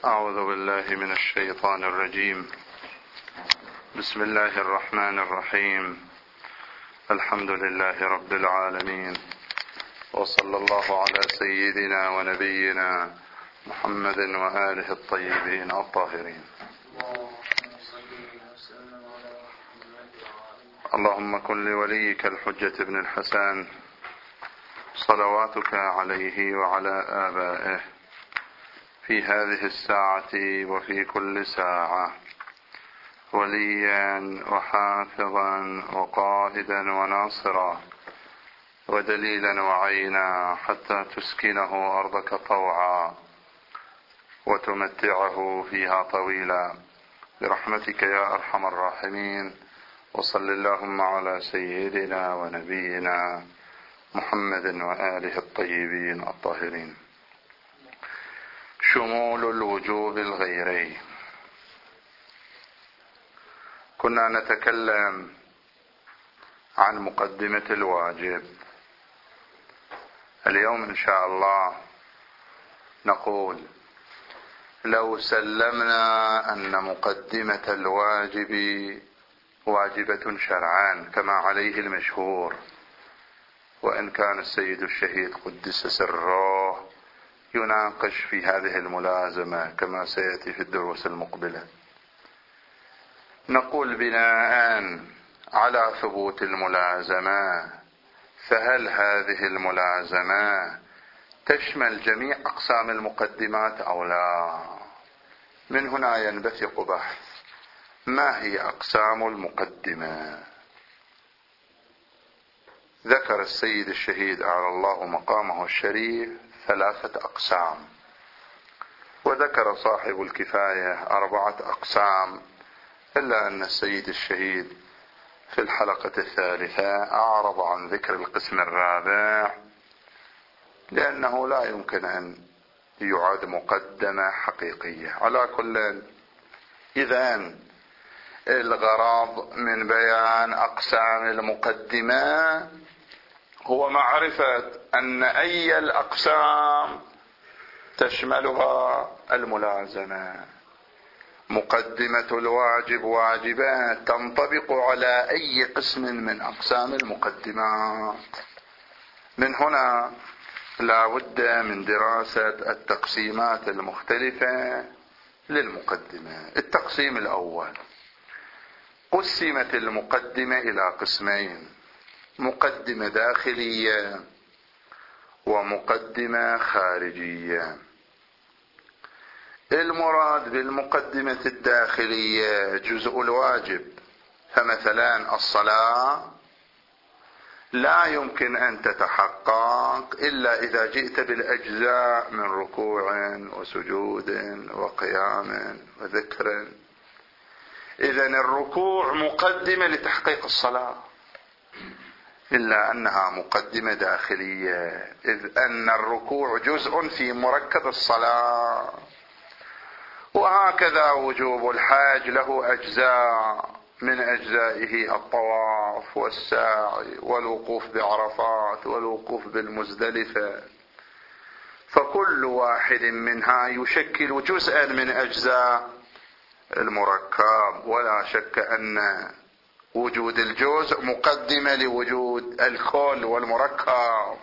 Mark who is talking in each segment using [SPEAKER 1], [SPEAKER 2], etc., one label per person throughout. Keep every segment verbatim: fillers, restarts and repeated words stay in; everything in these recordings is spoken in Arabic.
[SPEAKER 1] أعوذ بالله من الشيطان الرجيم. بسم الله الرحمن الرحيم. الحمد لله رب العالمين، وصلى الله على سيدنا ونبينا محمد وآله الطيبين الطاهرين. اللهم كن لوليك الحجة ابن الحسن صلواتك عليه وعلى آبائه في هذه الساعة وفي كل ساعة وليا وحافظا وقائدا وناصرا ودليلا وعينا، حتى تسكنه أرضك طوعا وتمتعه فيها طويلا برحمتك يا أرحم الراحمين. وصل اللهم على سيدنا ونبينا محمد وآله الطيبين الطاهرين. شمول الوجوب الغيري. كنا نتكلم عن مقدمة الواجب. اليوم إن شاء الله نقول لو سلمنا أن مقدمة الواجب واجبة شرعا كما عليه المشهور، وإن كان السيد الشهيد قدس سره يناقش في هذه الملازمة كما سيأتي في الدروس المقبلة، نقول بناء على ثبوت الملازمة، فهل هذه الملازمة تشمل جميع أقسام المقدمات أو لا؟ من هنا ينبثق بحث: ما هي أقسام المقدمة؟ ذكر السيد الشهيد أعلى الله مقامه الشريف ثلاثة أقسام، وذكر صاحب الكفاية أربعة أقسام، إلا أن السيد الشهيد في الحلقة الثالثة أعرض عن ذكر القسم الرابع، لأنه لا يمكن أن يعد مقدمة حقيقية. على كل، إذن الغرض من بيان أقسام المقدمة هو معرفة أن أي الأقسام تشملها الملازمة. مقدمة الواجب واجبة تنطبق على أي قسم من أقسام المقدمات. من هنا لا بد من دراسة التقسيمات المختلفة للمقدمة. التقسيم الأول: قسمت المقدمة إلى قسمين: مقدمة داخلية ومقدمة خارجية. المراد بالمقدمة الداخلية جزء الواجب، فمثلا الصلاة لا يمكن أن تتحقق إلا إذا جئت بالأجزاء من ركوع وسجود وقيام وذكر. إذن الركوع مقدمة لتحقيق الصلاة، إلا أنها مقدمة داخلية، إذ أن الركوع جزء في مركب الصلاة. وهكذا وجوب الحج له أجزاء، من أجزائه الطواف والسعي والوقوف بعرفات والوقوف بالمزدلفة، فكل واحد منها يشكل جزءا من أجزاء المركب، ولا شك أن وجود الجزء مقدمة لوجود الكل والمركب.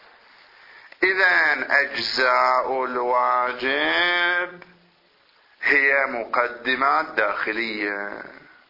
[SPEAKER 1] إذن أجزاء الواجب هي مقدمات داخلية،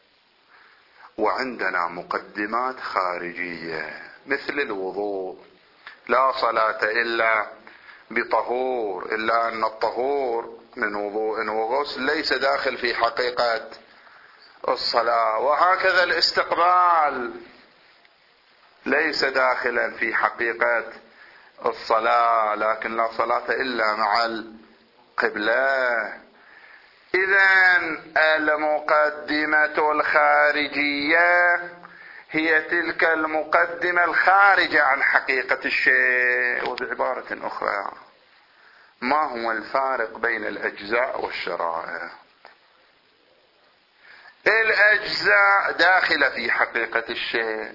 [SPEAKER 1] وعندنا مقدمات خارجية مثل الوضوء: لا صلاة إلا بطهور، إلا أن الطهور من وضوء وغسل ليس داخل في حقيقة الصلاة. وهكذا الاستقبال ليس داخلا في حقيقة الصلاة، لكن لا صلاة إلا مع القبلة. إذن المقدمة الخارجية هي تلك المقدمة الخارجة عن حقيقة الشيء. وبعبارة أخرى، ما هو الفارق بين الأجزاء والشرائع؟ الأجزاء داخلة في حقيقة الشيء،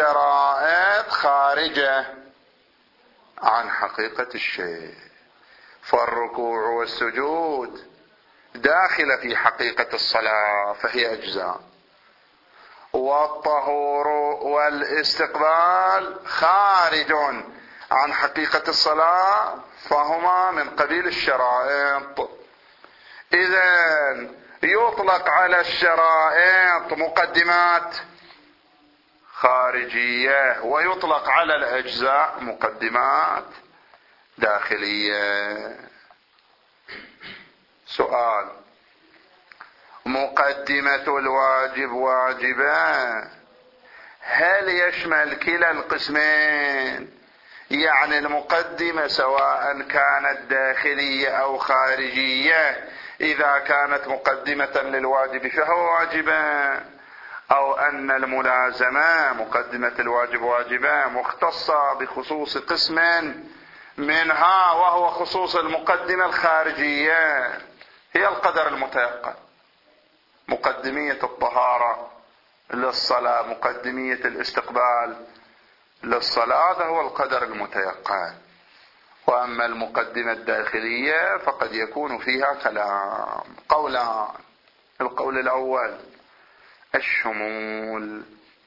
[SPEAKER 1] الشرائع خارجة عن حقيقة الشيء. فالركوع والسجود داخلة في حقيقة الصلاة فهي أجزاء، والطهور والاستقبال خارج عن حقيقة الصلاة فهما من قبيل الشرائط. إذن يطلق على الشرائط مقدمات خارجية، ويطلق على الأجزاء مقدمات داخلية. سؤال: مقدمة الواجب واجبة هل يشمل كلا القسمين؟ يعني المقدمة سواء كانت داخلية أو خارجية، إذا كانت مقدمة للواجب فهو واجبة، أو أن الملازمة مقدمة الواجب واجبة مختصة بخصوص قسم منها وهو خصوص المقدمة الخارجية هي القدر المتيقن. مقدمية الطهارة للصلاة، مقدمية الاستقبال للصلاة، هذا هو القدر المتيقن. وأما المقدمة الداخلية فقد يكون فيها كلام. قولان: القول الأول الشمول،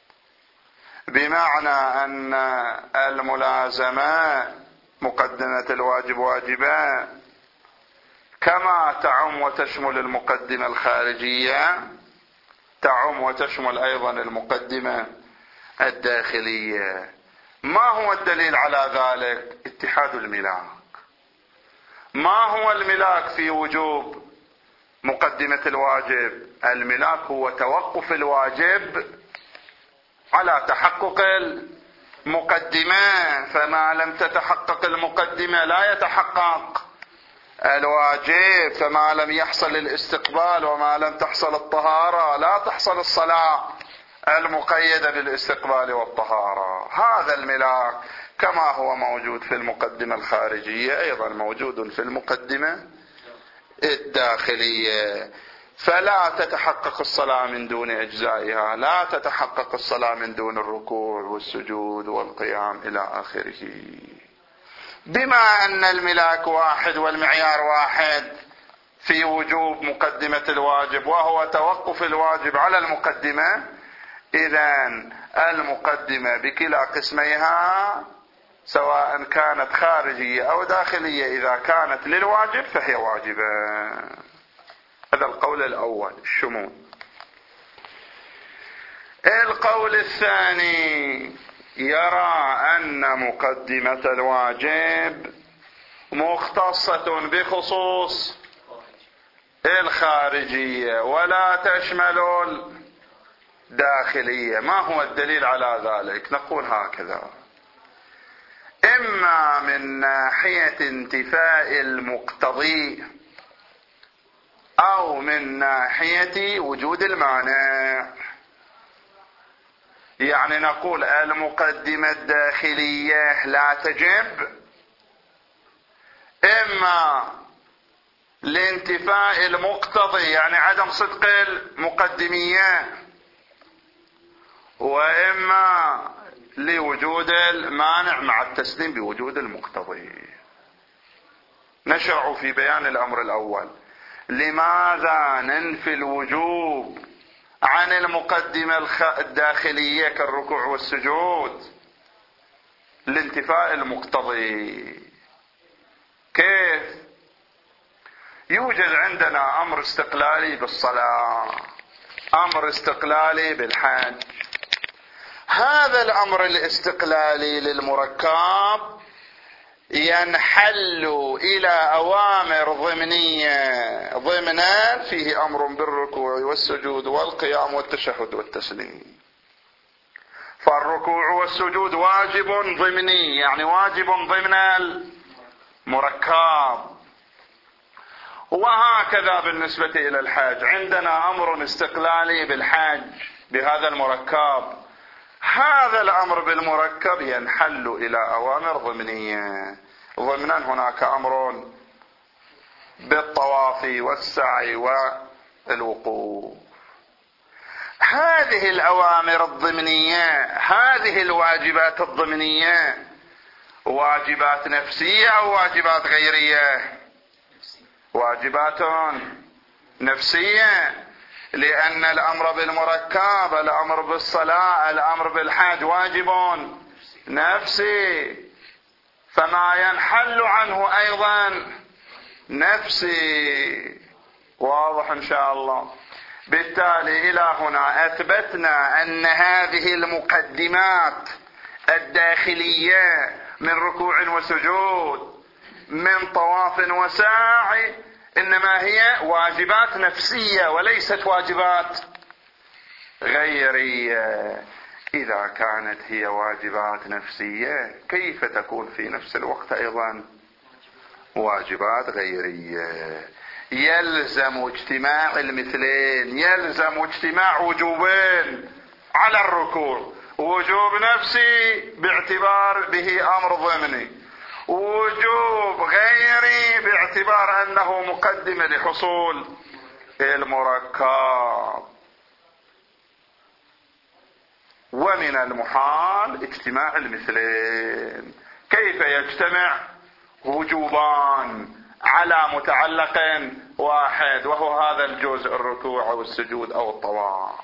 [SPEAKER 1] بمعنى أن الملازمة مقدمة الواجب واجبة كما تعم وتشمل المقدمة الخارجية تعم وتشمل أيضا المقدمة الداخلية. ما هو الدليل على ذلك؟ اتحاد الملاك. ما هو الملاك في وجوب مقدمة الواجب؟ الملاك هو توقف الواجب على تحقق المقدمة، فما لم تتحقق المقدمة لا يتحقق الواجب، فما لم يحصل الاستقبال وما لم تحصل الطهارة لا تحصل الصلاة المقيدة بالاستقبال والطهارة. هذا الملاك كما هو موجود في المقدمة الخارجية أيضا موجود في المقدمة الداخلية، فلا تتحقق الصلاة من دون أجزائها، لا تتحقق الصلاة من دون الركوع والسجود والقيام إلى آخره. بما أن الملاك واحد والمعيار واحد في وجوب مقدمة الواجب وهو توقف الواجب على المقدمة، إذن المقدمة بكلا قسميها سواء كانت خارجية أو داخلية إذا كانت للواجب فهي واجبة. هذا القول الأول الشمول. القول الثاني يرى أن مقدمة الواجب مختصة بخصوص الخارجية ولا تشمل الداخلية. ما هو الدليل على ذلك؟ نقول هكذا: إما من ناحية انتفاء المقتضي أو من ناحية وجود المانع. يعني نقول المقدمة الداخلية لا تجب إما لانتفاء المقتضي يعني عدم صدق المقدمية، وإما لوجود المانع مع التسليم بوجود المقتضي. نشرع في بيان الأمر الأول: لماذا ننفي الوجوب عن المقدمة الداخلية كالركوع والسجود؟ لانتفاء المقتضي. كيف؟ يوجد عندنا أمر استقلالي بالصلاة، أمر استقلالي بالحج. هذا الأمر الاستقلالي للمركب ينحل إلى أوامر ضمنية ضمنا فيه أمر بالركوع والسجود والقيام والتشهد والتسليم. فالركوع والسجود واجب ضمني يعني واجب ضمن المركب. وهكذا بالنسبة إلى الحج عندنا أمر استقلالي بالحج بهذا المركب. هذا الأمر بالمركب ينحل إلى أوامر ضمنية. ضمنا هناك أمر بالطواف والسعي والوقوف. هذه الأوامر الضمنية، هذه الواجبات الضمنية واجبات نفسية أو واجبات غيرية؟ واجبات نفسية، لأن الأمر بالمركب، الأمر بالصلاة، الأمر بالحج واجب نفسي، فما ينحل عنه أيضا نفسي. واضح إن شاء الله. بالتالي إلى هنا أثبتنا أن هذه المقدمات الداخلية من ركوع وسجود، من طواف وسعي، إنما هي واجبات نفسية وليست واجبات غيرية. إذا كانت هي واجبات نفسية كيف تكون في نفس الوقت أيضا واجبات غيرية؟ يلزم اجتماع المثلين، يلزم اجتماع وجوبين على الركوع: وجوب نفسي باعتبار به أمر ضمني، وجوب غيري باعتبار أنه مقدمة لحصول المركب. ومن المحال اجتماع المثلين. كيف يجتمع وجوبان على متعلق واحد وهو هذا الجزء، الركوع أو السجود أو الطواف؟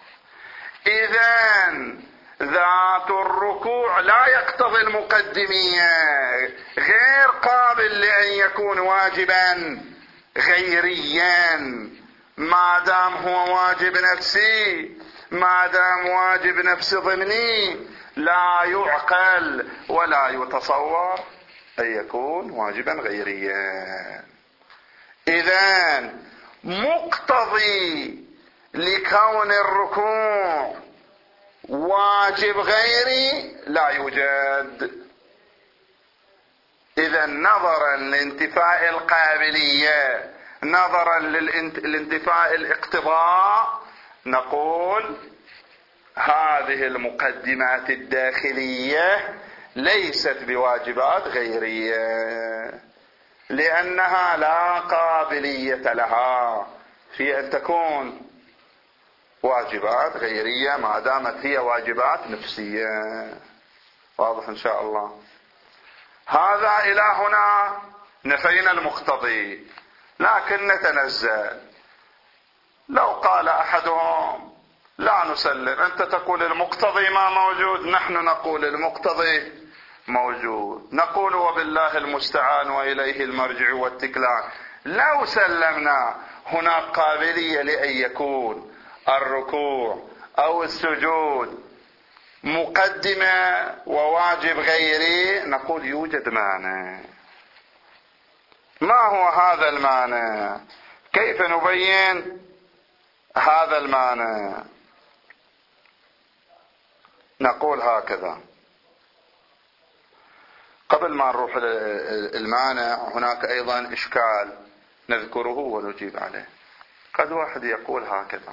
[SPEAKER 1] إذن ذات الركوع لا يقتضي المقدمية، غير قابل لأن يكون واجبا غيريا. ما دام هو واجب نفسي، ما دام واجب نفسي ضمني، لا يعقل ولا يتصور أن يكون واجبا غيريا. إذن مقتضي لكون الركوع واجب غيري لا يوجد. إذن نظرا لانتفاء القابلية، نظرا للانتفاء الاقتضاء، نقول هذه المقدمات الداخلية ليست بواجبات غيرية، لأنها لا قابلية لها في أن تكون واجبات غيرية ما دامت هي واجبات نفسية. واضح إن شاء الله. هذا إلى هنا نفينا المقتضي، لكن نتنزل. لو قال أحدهم لا نسلم، أنت تقول المقتضي ما موجود، نحن نقول المقتضي موجود، نقول وبالله المستعان وإليه المرجع والتكلان. لو سلمنا هناك قابلية لأن يكون الركوع أو السجود مقدمة وواجب غيري، نقول يوجد معنى. ما هو هذا المعنى؟ كيف نبين هذا المعنى؟ نقول هكذا. قبل ما نروح المعنى، هناك أيضا إشكال نذكره ونجيب عليه. قد واحد يقول هكذا: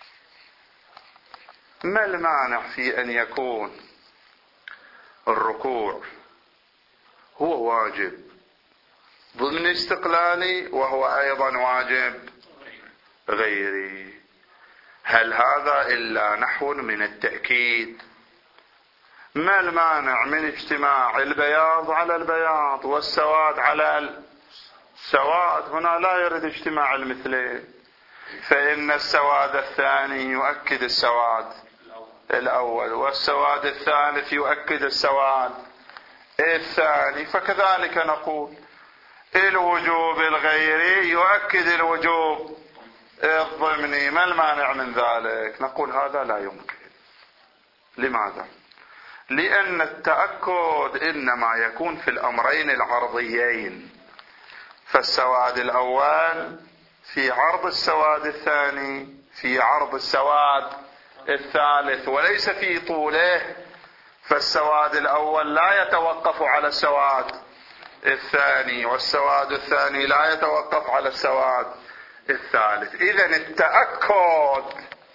[SPEAKER 1] ما المانع في أن يكون الركوع هو واجب ضمن استقلالي وهو أيضا واجب غيري؟ هل هذا إلا نحو من التأكيد؟ ما المانع من اجتماع البياض على البياض والسواد على السواد؟ هنا لا يرد اجتماع المثلين، فإن السواد الثاني يؤكد السواد الأول، والسواد الثالث يؤكد السواد الثاني. فكذلك نقول الوجوب الغيري يؤكد الوجوب الضمني. ما المانع من ذلك؟ نقول هذا لا يمكن. لماذا؟ لأن التأكد إنما يكون في الأمرين العرضيين، فالسواد الأول في عرض السواد الثاني في عرض السواد الثالث، وليس في طوله. فالسواد الأول لا يتوقف على السواد الثاني، والسواد الثاني لا يتوقف على السواد الثالث. إذن التأكد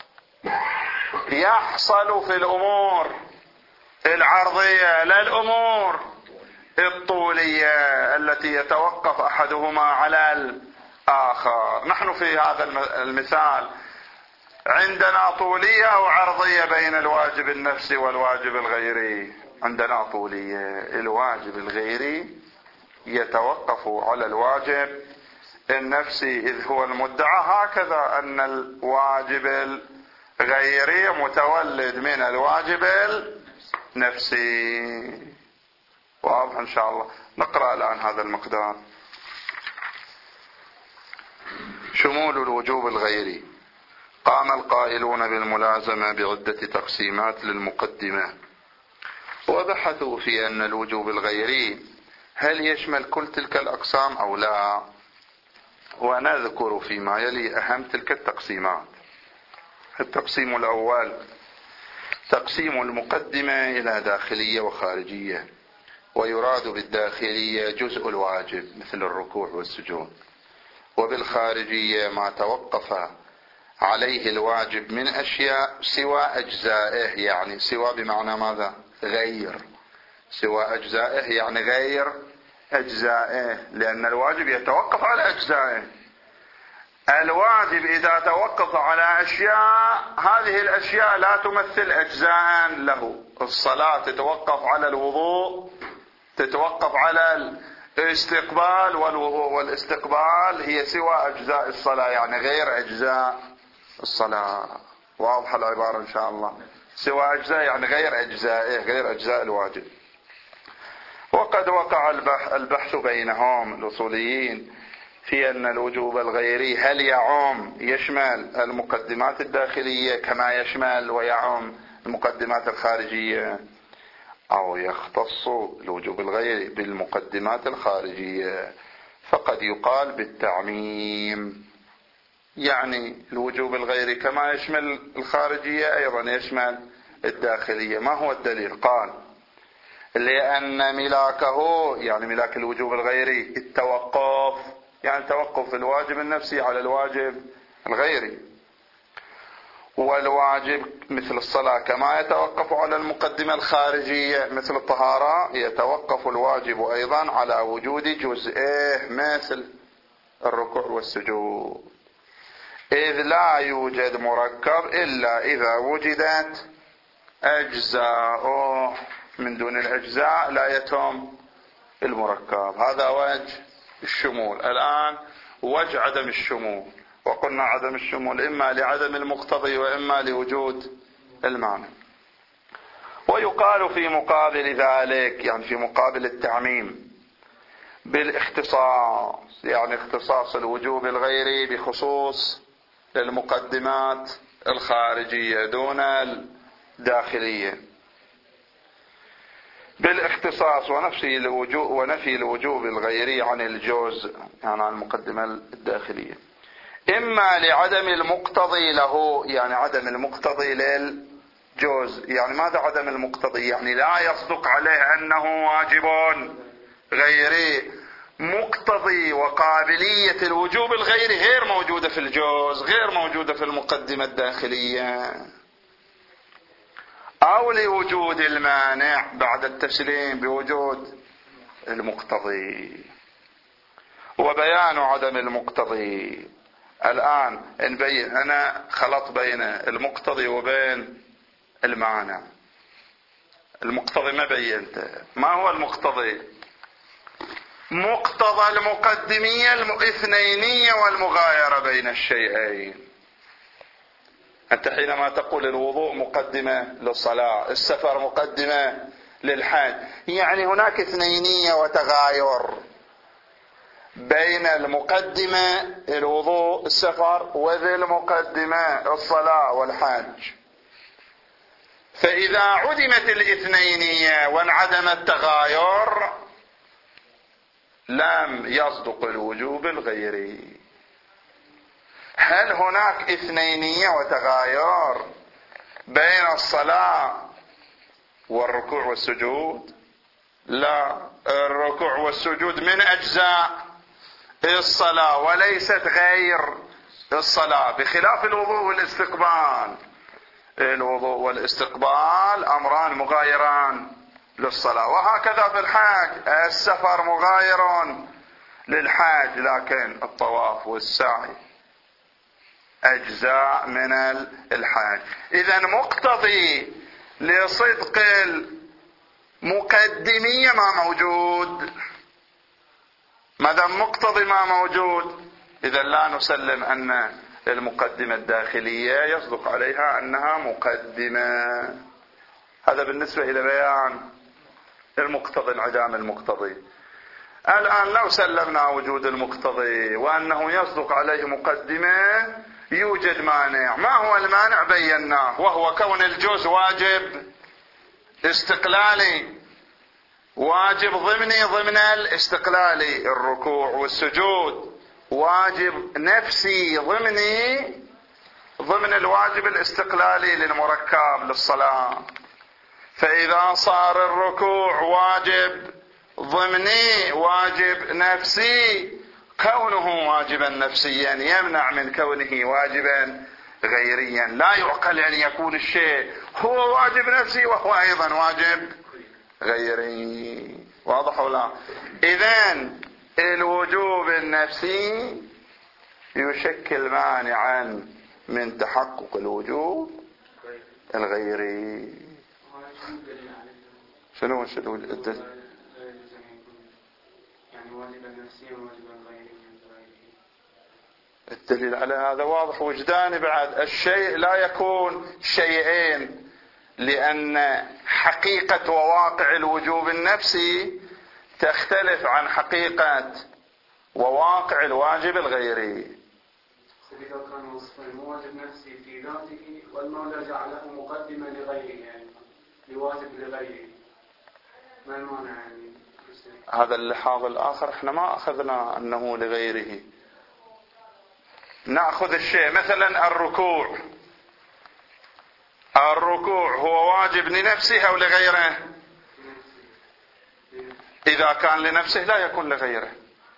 [SPEAKER 1] يحصل في الأمور العرضية لا الأمور الطولية التي يتوقف أحدهما على الآخر. نحن في هذا المثال عندنا طولية أو عرضية بين الواجب النفسي والواجب الغيري؟ عندنا طولية. الواجب الغيري يتوقف على الواجب النفسي إذ هو المدعى، هكذا أن الواجب الغيري متولد من الواجب النفسي. واضح إن شاء الله. نقرأ الآن هذا المقدار. شمول الوجوب الغيري. قام القائلون بالملازمة بعدة تقسيمات للمقدمة، وبحثوا في أن الوجوب الغيري هل يشمل كل تلك الأقسام أو لا، ونذكر فيما يلي أهم تلك التقسيمات. التقسيم الأول تقسيم المقدمة إلى داخلية وخارجية، ويراد بالداخلية جزء الواجب مثل الركوع والسجود، وبالخارجية ما توقف عليه الواجب من أشياء سوى أجزائه، يعني سوى بمعنى ماذا؟ غير. سوى أجزائه يعني غير أجزائه، لأن الواجب يتوقف على أجزائه. الواجب إذا توقف على أشياء، هذه الأشياء لا تمثل أجزاء له. الصلاة تتوقف على الوضوء، تتوقف على الاستقبال، والوضوء والاستقبال هي سوى أجزاء الصلاة، يعني غير أجزاء الصلاة. واضحة العبارة إن شاء الله. سوى أجزاء يعني غير أجزائه، غير أجزاء الواجب. وقد وقع البحث بينهم الأصوليين في أن الوجوب الغيري هل يعم يشمل المقدمات الداخلية كما يشمل ويعم المقدمات الخارجية، أو يختص الوجوب الغيري بالمقدمات الخارجية. فقد يقال بالتعميم، يعني الوجوب الغيري كما يشمل الخارجية أيضا يشمل الداخلية. ما هو الدليل؟ قال لأن ملاكه، يعني ملاك الوجوب الغيري التوقف، يعني توقف الواجب النفسي على الواجب الغيري. والواجب مثل الصلاة كما يتوقف على المقدمة الخارجية مثل الطهارة، يتوقف الواجب أيضا على وجود جزئه مثل الركوع والسجود، إذ لا يوجد مركب إلا إذا وجدت أجزاء، من دون الأجزاء لا يتم المركب. هذا وجه الشمول. الآن وجه عدم الشمول، وقلنا عدم الشمول إما لعدم المقتضي وإما لوجود المعنى. ويقال في مقابل ذلك، يعني في مقابل التعميم، بالاختصاص، يعني اختصاص الوجوب الغيري بخصوص للمقدمات الخارجية دون الداخلية. بالاختصاص ونفي الوجوب ونفي الوجوب الغيري عن الجزء، يعني عن المقدمة الداخلية، إما لعدم المقتضي له، يعني عدم المقتضي للجزء. يعني ماذا عدم المقتضي؟ يعني لا يصدق عليه أنه واجب غيري. مقتضي وقابلية الوجوب الغيري غير موجودة في الجزء، غير موجودة في المقدمة الداخلية. أو لوجود المانع بعد التسليم بوجود المقتضي. وبيان عدم المقتضي الآن نبين. أنا خلط بين المقتضي وبين المعنى. المقتضي ما بينته. ما هو المقتضي؟ مقتضى المقدمية الاثنينية والمغايرة بين الشيئين. أنت حينما تقول الوضوء مقدمة للصلاة، السفر مقدمة للحج، يعني هناك اثنينية وتغاير بين المقدمة الوضوء السفر وذي المقدمة الصلاة والحج. فإذا عدمت الاثنينية وانعدم التغاير لم يصدق الوجوب الغيري. هل هناك اثنينية وتغاير بين الصلاة والركوع والسجود؟ لا، الركوع والسجود من أجزاء الصلاة وليست غير الصلاة، بخلاف الوضوء والاستقبال. الوضوء والاستقبال أمران مغايران للصلاة. وهكذا في الحج، السفر مغاير للحج، لكن الطواف والسعي أجزاء من الحج. إذن مقتضي لصدق المقدمية ما موجود. ما دام مقتضي ما موجود إذا لا نسلم أن المقدمة الداخلية يصدق عليها أنها مقدمة. هذا بالنسبة إلى بيان المقتضي، انعدام المقتضي. الآن لو سلمنا وجود المقتضي وأنه يصدق عليه مقدمة، يوجد مانع. ما هو المانع؟ بيناه، وهو كون الجزء واجب استقلالي، واجب ضمني ضمن الاستقلالي. الركوع والسجود واجب نفسي ضمني ضمن الواجب الاستقلالي للمركب للصلاة. فإذا صار الركوع واجب ضمني واجب نفسي، كونه واجبا نفسيا يمنع من كونه واجبا غيريا. لا يعقل أن يكون الشيء هو واجب نفسي وهو أيضا واجب غيري. واضح ولا؟ إذن الوجوب النفسي يشكل مانعا من تحقق الوجوب الغيري. شنو شنو الدليل؟ يعني واجبا نفسيا وواجبا غيريا. الدليل على هذا واضح وجداني. بعد الشيء لا يكون شيئين، لأن حقيقة وواقع الوجوب النفسي تختلف عن حقيقة وواقع الواجب الغيري.
[SPEAKER 2] إذا كان وصفا واجب نفسي في ذاته والمولى جعله مقدما لغيره، يعني لواجب لغيره، ما المانع يعني؟
[SPEAKER 1] هذا اللحاظ الآخر احنا ما أخذنا أنه لغيره. نأخذ الشيء مثلا الركوع. الركوع هو واجب لنفسه أو لغيره؟ إذا كان لنفسه لا يكون لغيره.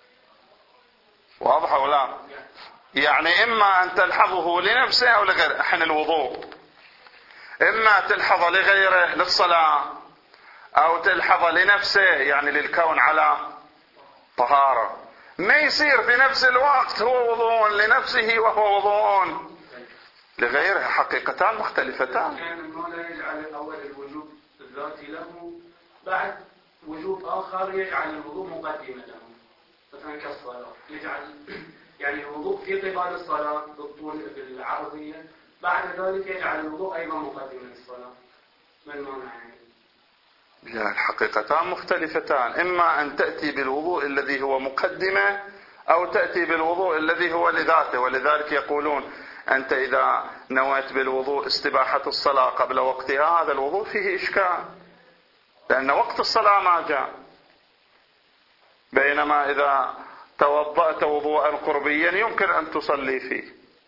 [SPEAKER 1] واضح أو لا؟ يعني إما أن تلحظه لنفسه أو لغيره. احنا الوضوء إما تلحظ لغيره للصلاة، أو تلحظ لنفسه يعني للكون على طهارة. ما يصير في نفس الوقت هو وضوء لنفسه وهو وضوء لغيره، حقيقتان مختلفتان.
[SPEAKER 2] كان المولى يجعل الأول الوجوب الذاتي له، بعد وجوب آخر يجعل الوضوء مقدمة له، مثلا كالصلاة يجعل يعني الوضوء في قبال الصلاة بالطول بالعرضية، بعد ذلك يجعل الوضوء أيضا مقدمة للصلاة. ما المانع يعني؟
[SPEAKER 1] لا، الحقيقتان مختلفتان. إما أن تأتي بالوضوء الذي هو مقدمة، أو تأتي بالوضوء الذي هو لذاته. ولذلك يقولون أنت إذا نويت بالوضوء استباحة الصلاة قبل وقتها، هذا الوضوء فيه إشكال، لأن وقت الصلاة ما جاء. بينما إذا توضأت وضوءا قربيا يمكن أن تصلي فيه.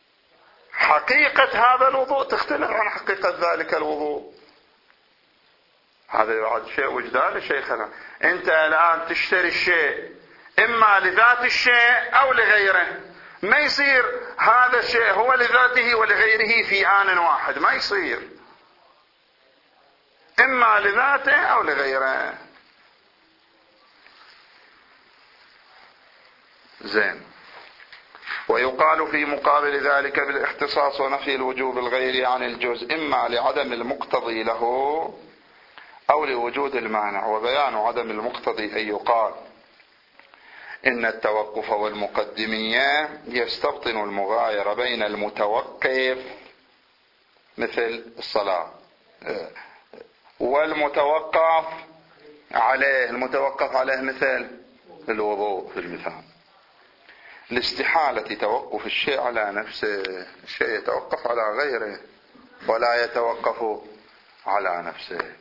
[SPEAKER 1] حقيقة هذا الوضوء تختلف عن حقيقة ذلك الوضوء. هذا بعد شيء وجداني شيخنا. أنت الآن تشتري الشيء إما لذات الشيء أو لغيره. ما يصير هذا الشيء هو لذاته ولغيره في آن واحد، ما يصير. إما لذاته أو لغيره. زين. ويقال في مقابل ذلك بالاختصاص ونفي الوجوب الغيري عن الجزء، إما لعدم المقتضي له أو لوجود المانع. وبيان عدم المقتضي أن يقال إن التوقف والمقدمية يستبطن المغايرة بين المتوقف مثل الصلاة والمتوقف عليه. المتوقف عليه مثل الوضوء في المثال. لاستحالة توقف الشيء على نفسه، الشيء يتوقف على غيره ولا يتوقف على نفسه.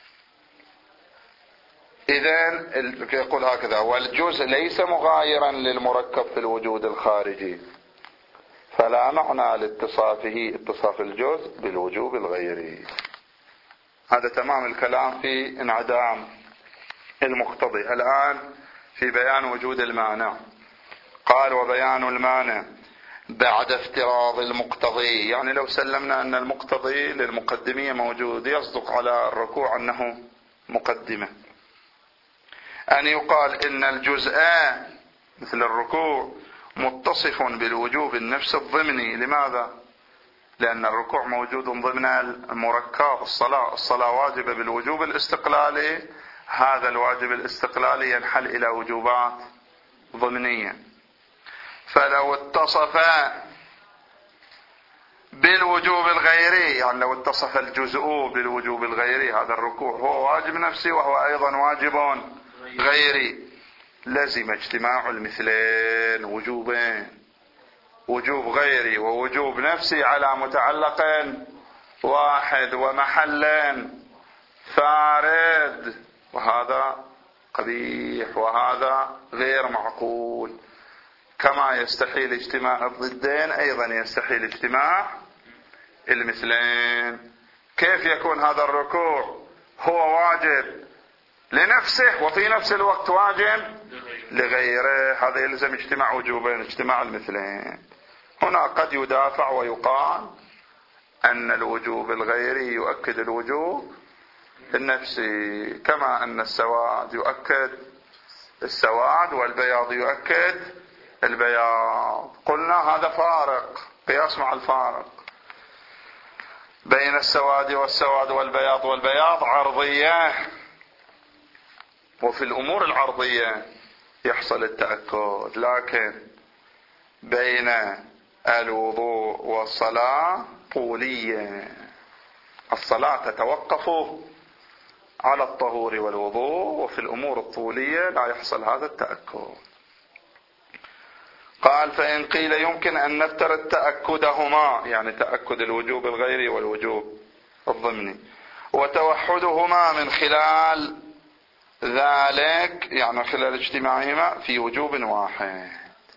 [SPEAKER 1] إذن يقول هكذا: والجزء ليس مغايرا للمركب في الوجود الخارجي، فلا معنى لاتصافه اتصاف الجزء بالوجوب الغيري. هذا تمام الكلام في انعدام المقتضي. الآن في بيان وجود المانع. قال: وبيان المانع بعد افتراض المقتضي. يعني لو سلمنا أن المقتضي للمقدمية موجود، يصدق على الركوع أنه مقدمة، أن يقال إن الجزء مثل الركوع متصف بالوجوب النفس الضمني. لماذا؟ لأن الركوع موجود ضمن المركب. الصلاة الصلاة واجبة بالوجوب الاستقلالي، هذا الواجب الاستقلالي ينحل إلى وجوبات ضمنية. فلو اتصف بالوجوب الغيري، يعني لو اتصف الجزء بالوجوب الغيري، هذا الركوع هو واجب نفسي وهو أيضا واجب غيري، لزم اجتماع المثلين وجوبين، وجوب غيري ووجوب نفسي على متعلق واحد ومحل فارد، وهذا قبيح وهذا غير معقول. كما يستحيل اجتماع الضدين أيضا يستحيل اجتماع المثلين. كيف يكون هذا الركوع هو واجب لنفسه وفي نفس الوقت واجب لغيره؟ هذا يلزم اجتماع وجوبين، اجتماع المثلين. هنا قد يدافع ويقال أن الوجوب الغيري يؤكد الوجوب النفسي، كما أن السواد يؤكد السواد والبياض يؤكد البياض. قلنا هذا فارق، قياس مع الفارق بين السواد والسواد والبياض والبياض عرضية، وفي الأمور العرضية يحصل التأكد، لكن بين الوضوء والصلاة طولية. الصلاة تتوقف على الطهور والوضوء، وفي الأمور الطولية لا يحصل هذا التأكد. قال فإن قيل يمكن أن نفترض تأكدهما، يعني تأكد الوجوب الغيري والوجوب الضمني، وتوحدهما من خلال ذلك، يعني خلال اجتماعهما في وجوب واحد،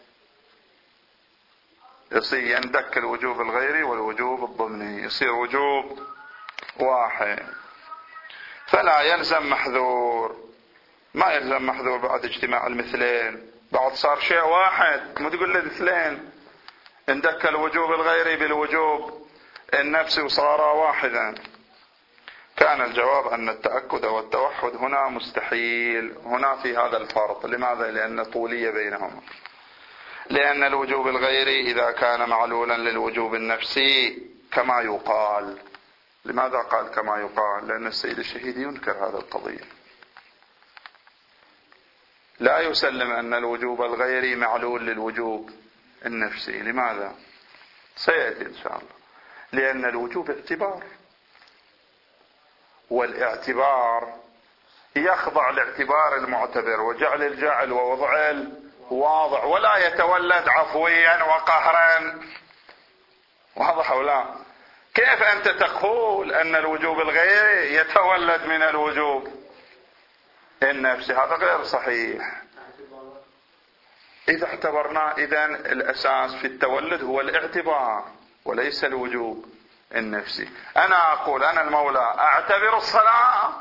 [SPEAKER 1] يصير يندك الوجوب الغيري والوجوب الضمني، يصير وجوب واحد، فلا يلزم محذور. ما يلزم محذور بعد اجتماع المثلين، بعد صار شيء واحد، مو تقول له مثلين، اندك الوجوب الغيري بالوجوب النفسي وصار واحدا. كان الجواب أن التأكد والتوحد هنا مستحيل، هنا في هذا الفرق. لماذا؟ لأن طولية بينهما، لأن الوجوب الغيري إذا كان معلولا للوجوب النفسي كما يقال. لماذا قال كما يقال؟ لأن السيد الشهيد ينكر هذا القضية، لا يسلم أن الوجوب الغيري معلول للوجوب النفسي. لماذا؟ سيأتي إن شاء الله. لأن الوجوب اعتبار، والاعتبار يخضع لاعتبار المعتبر وجعل الجاعل ووضع الواضع، ولا يتولد عفويا وقهرا. واضح أو لا؟ كيف أنت تقول أن الوجوب الغيري يتولد من الوجوب النفسي؟ هذا غير صحيح. إذا اعتبرنا إذن الأساس في التولد هو الاعتبار وليس الوجوب النفسي. أنا أقول أنا المولى أعتبر الصلاة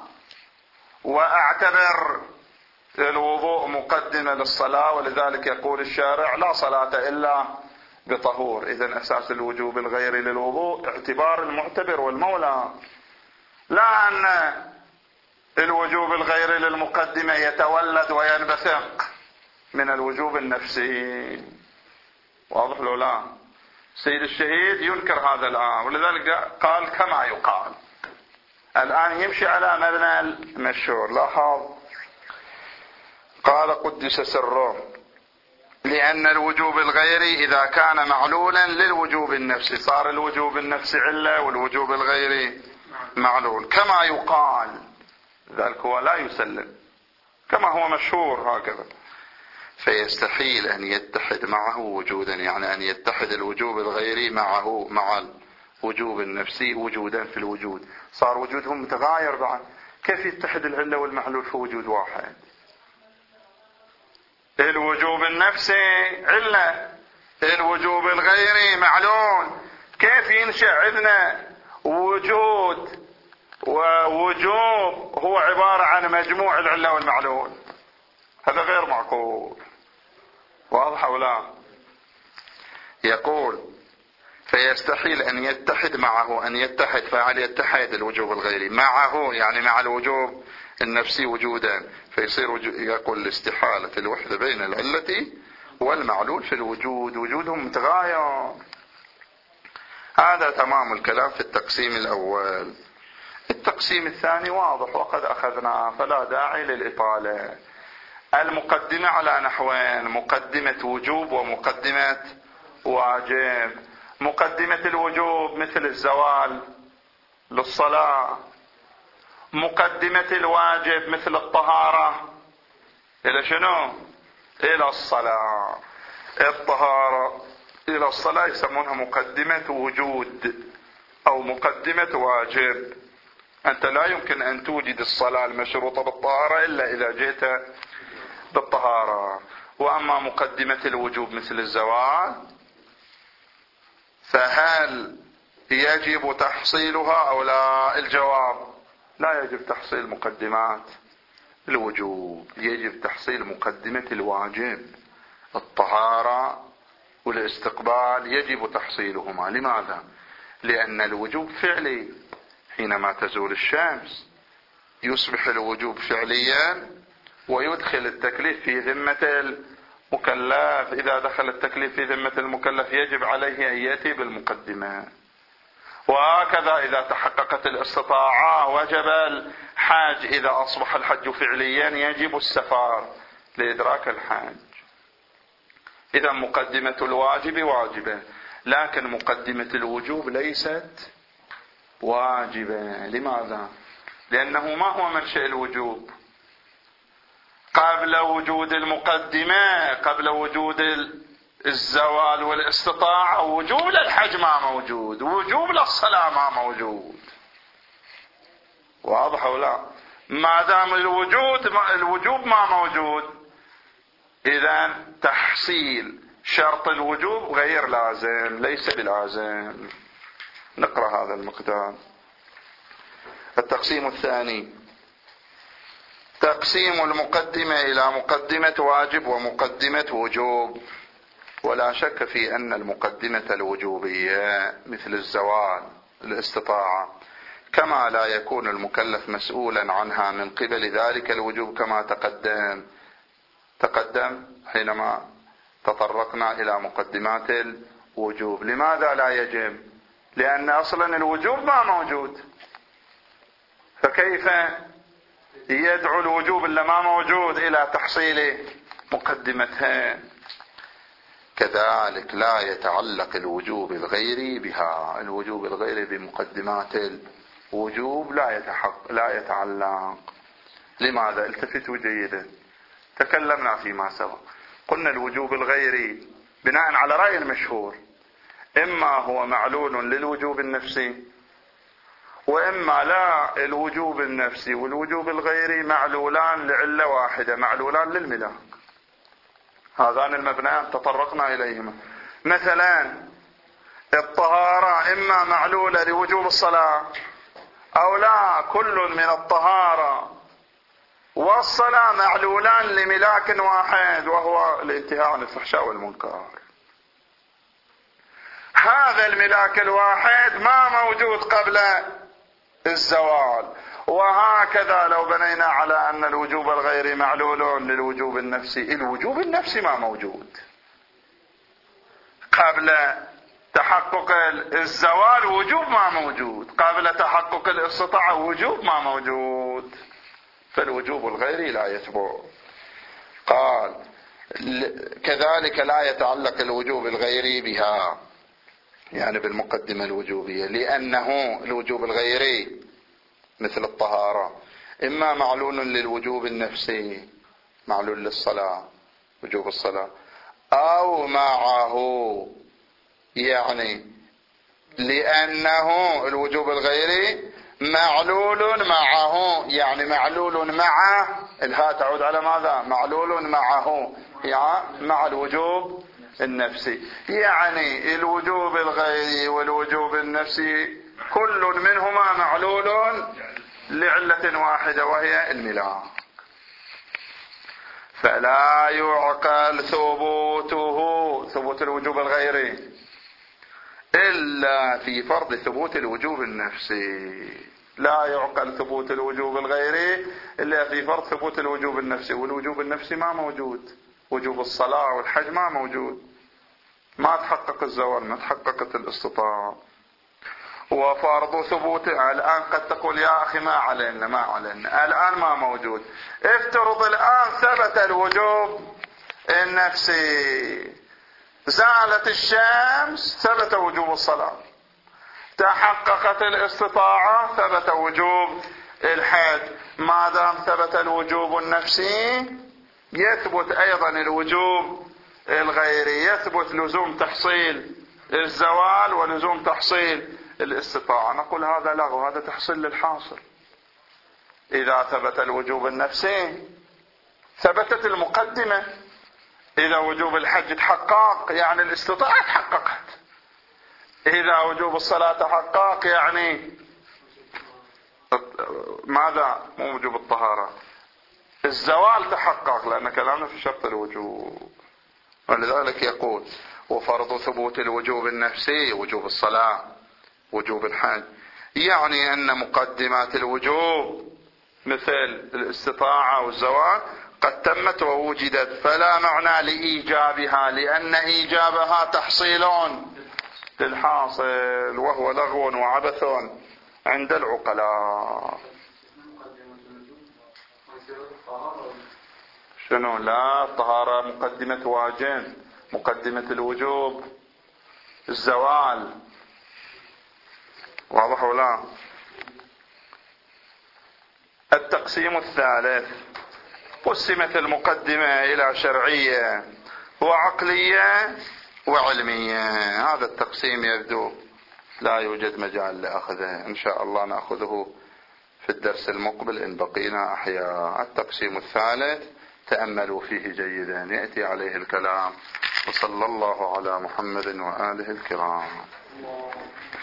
[SPEAKER 1] وأعتبر الوضوء مقدمة للصلاة، ولذلك يقول الشارع لا صلاة إلا بطهور. إذن أساس الوجوب الغيري للوضوء اعتبار المعتبر والمولى، لا أن الوجوب الغيري للمقدمة يتولد وينبثق من الوجوب النفسي. واضح لو لا؟ سيد الشهيد ينكر هذا الآن، ولذلك قال كما يقال. الآن يمشي على مبنى المشهور. لاحظ قال قدس سره لأن الوجوب الغيري إذا كان معلولا للوجوب النفسي، صار الوجوب النفسي علة والوجوب الغيري معلول كما يقال. ذلك هو لا يسلم كما هو مشهور هكذا. فيستحيل أن يتحد معه وجودا، يعني أن يتحد الوجوب الغيري معه مع الوجوب النفسي وجودا في الوجود. صار وجودهم متغاير بعد. كيف يتحد العلة والمعلول في وجود واحد؟ الوجوب النفسي علة، الوجوب الغيري معلول. كيف ينشأ عندنا وجود ووجوب هو عبارة عن مجموع العلة والمعلول؟ هذا غير معقول. واضح أو لا؟ يقول فيستحيل أن يتحد معه، أن يتحد فعل يتحد الوجوب الغيري معه، يعني مع الوجوب النفسي وجودا، فيصير وجود. يقول الاستحالة الوحدة بين العلة والمعلول في الوجود، وجودهم متغاير. هذا تمام الكلام في التقسيم الأول. التقسيم الثاني واضح وقد أخذناه فلا داعي للإطالة. المقدمة على نحوين: مقدمة وجوب ومقدمة واجب. مقدمة الوجوب مثل الزوال للصلاة. مقدمة الواجب مثل الطهارة إلى شنو؟ إلى الصلاة. الطهارة إلى الصلاة يسمونها مقدمة وجود أو مقدمة واجب. أنت لا يمكن أن توجد الصلاة المشروطة بالطهارة إلا إذا جئت بالطهارة. وأما مقدمة الوجوب مثل الزوال فهل يجب تحصيلها أو لا؟ الجواب: لا يجب تحصيل مقدمات الوجوب، يجب تحصيل مقدمة الواجب. الطهارة والاستقبال يجب تحصيلهما. لماذا؟ لأن الوجوب فعلي. حينما تزول الشمس يصبح الوجوب فعليا ويدخل التكليف في ذمة المكلف. إذا دخل التكليف في ذمة المكلف يجب عليه أن يأتي بالمقدمة. وهكذا إذا تحققت الاستطاعة وجب الحج. إذا أصبح الحج فعليا يجب السفر لإدراك الحج. إذا مقدمة الواجب واجبة، لكن مقدمة الوجوب ليست واجبة. لماذا؟ لأنه ما هو منشأ الوجوب؟ قبل وجود المقدمة، قبل وجود الزوال والاستطاعة، وجوب للحج ما موجود، وجوب للصلاة ما موجود. واضح ولا؟ ما دام الوجود الوجوب ما موجود، إذا تحصيل شرط الوجوب غير لازم، ليس بلازم. نقرأ هذا المقدار. التقسيم الثاني: تقسيم المقدمة إلى مقدمة واجب ومقدمة وجوب. ولا شك في أن المقدمة الوجوبية مثل الزوال الاستطاعة كما لا يكون المكلف مسؤولا عنها من قبل ذلك الوجوب كما تقدم تقدم حينما تطرقنا إلى مقدمات الوجوب. لماذا لا يجب؟ لأن أصلا الوجوب ما موجود، فكيف يدعو الوجوب اللي ما موجود إلى تحصيل مقدمتها؟ كذلك لا يتعلق الوجوب الغيري بها. الوجوب الغيري بمقدمات الوجوب لا يتحق لا يتعلق. لماذا؟ التفتوا جيدا، تكلمنا فيما سبق، قلنا الوجوب الغيري بناء على رأي المشهور إما هو معلول للوجوب النفسي، وإما لا، الوجوب النفسي والوجوب الغيري معلولان لعلة واحدة، معلولان للملاك. هذان المبنيان تطرقنا إليهما. مثلا الطهارة إما معلولة لوجوب الصلاة أو لا، كل من الطهارة والصلاة معلولان لملاك واحد وهو الانتهاء عن الفحشاء والمنكر. هذا الملاك الواحد ما موجود قبل الزوال. وهكذا لو بنينا على أن الوجوب الغيري معلول للوجوب النفسي، الوجوب النفسي ما موجود قبل تحقق الزوال، وجوب ما موجود قبل تحقق الاستطاعة، وجوب ما موجود، فالوجوب الغيري لا يثبت. قال كذلك لا يتعلق الوجوب الغيري بها، يعني بالمقدمة الوجوبية، لأنه الوجوب الغيري مثل الطهارة إما معلول للوجوب النفسي، معلول للصلاة وجوب الصلاة، أو معه، يعني لأنه الوجوب الغيري معلول معه، يعني معلول معه، الهاء تعود على ماذا؟ معلول معه، يعني مع الوجوب النفسي. يعني الوجوب الغيري والوجوب النفسي كل منهما معلول لعلة واحدة وهي الملاك، فلا يعقل ثبوته، ثبوت الوجوب الغيري، إلا في فرض ثبوت الوجوب النفسي. لا يعقل ثبوت الوجوب الغيري إلا في فرض ثبوت الوجوب النفسي، والوجوب النفسي ما موجود. وجوب الصلاة والحج ما موجود، ما تحقق الزوال، ما تحققت الاستطاعة. وفرض ثبوت. الآن قد تقول يا أخي ما علينا ما علينا الآن ما موجود. افترض الآن ثبت الوجوب النفسي، زالت الشمس ثبت وجوب الصلاة، تحققت الاستطاعة ثبت وجوب الحج. ما دام ثبت الوجوب النفسي يثبت أيضا الوجوب الغيري، يثبت لزوم تحصيل الزوال ولزوم تحصيل الاستطاعة. نقول هذا لغو، هذا تحصيل للحاصل. إذا ثبت الوجوب النفسي ثبتت المقدمة. إذا وجوب الحج تحقق يعني الاستطاعة تحققت. إذا وجوب الصلاة تحقق يعني ماذا؟ مو وجوب الطهارة، الزوال تحقق، لأن كلامنا في شرط الوجوب. ولذلك يقول وفرض ثبوت الوجوب النفسي وجوب الصلاة وجوب الحج، يعني أن مقدمات الوجوب مثل الاستطاعة والزوال قد تمت ووجدت، فلا معنى لإيجابها، لأن إيجابها تحصيل للحاصل، وهو لغو وعبث عند العقلاء. شنو؟ لا، الطهارة مقدمة واجب، مقدمة الوجوب الزوال. واضح ولا؟ التقسيم الثالث: قسمت المقدمة إلى شرعية وعقلية وعلمية. هذا التقسيم يبدو لا يوجد مجال لأخذه، إن شاء الله نأخذه في الدرس المقبل إن بقينا أحياء. التقسيم الثالث تأملوا فيه جيدا، يأتي عليه الكلام. وصلى الله على محمد وآله الكرام.